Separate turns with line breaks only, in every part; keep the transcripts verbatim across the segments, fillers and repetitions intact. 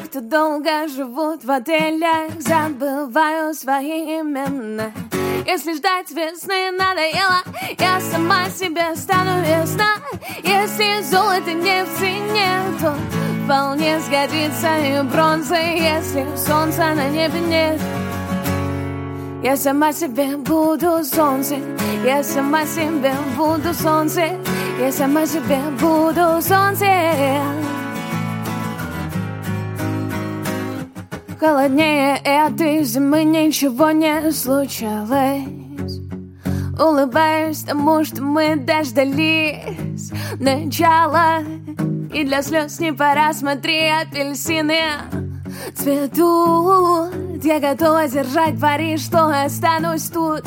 кто долго живут в отелях, забываю свои имена. Если ждать весны надоело, я сама себе стану весна. Если золото не в цене, то вполне сгодится и бронза. Если солнца на небе нет, я сама себе буду солнце. Я сама себе буду солнце. Я сама себе буду солнце. Холоднее этой зимы ничего не случалось. Улыбаюсь тому, что мы дождались начала. И для слез не пора, смотри, апельсины цветут. Я готова держать пари, что останусь тут.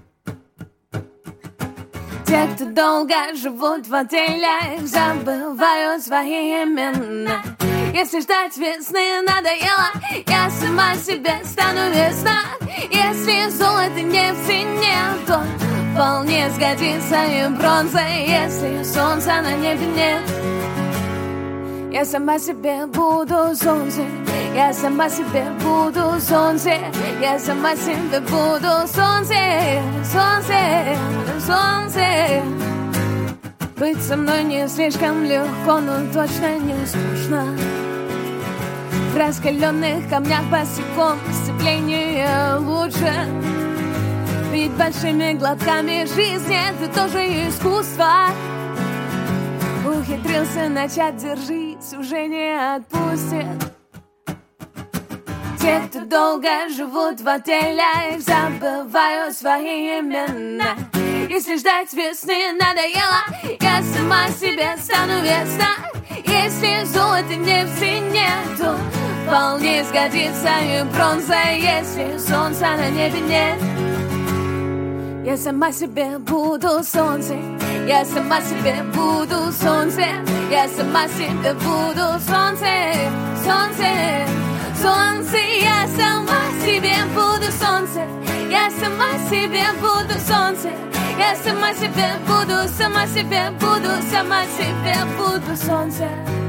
Те, кто долго живут в отелях, забывают свои имена. Если ждать весны надоело, я сама себе стану весна. Если золото не в цене, то вполне сгодится и бронза. Если солнца на небе нет, я сама себе буду солнце. Я сама себе буду солнце. Я сама себе буду солнце. Солнце, солнце. Быть со мной не слишком легко, но точно не скучно. В раскаленных камнях босиком сцепление лучше. Пить большими глотками жизни — это тоже искусство. Ухитрился начать, держись, уже не отпустит. Те, кто долго живут в отелях, забывают свои имена. Если ждать весны надоело, я сама себе стану весна. Если золото не в цене, то вполне сгодится и бронза. Если солнца на небе нет, я сама себе буду солнце. Я сама себе буду солнце. Я сама себе буду солнце. Солнце, солнце. Я сама себе буду солнце. Я сама себе буду солнце. Я сама себе буду, сама себе буду, сама себе буду солнце.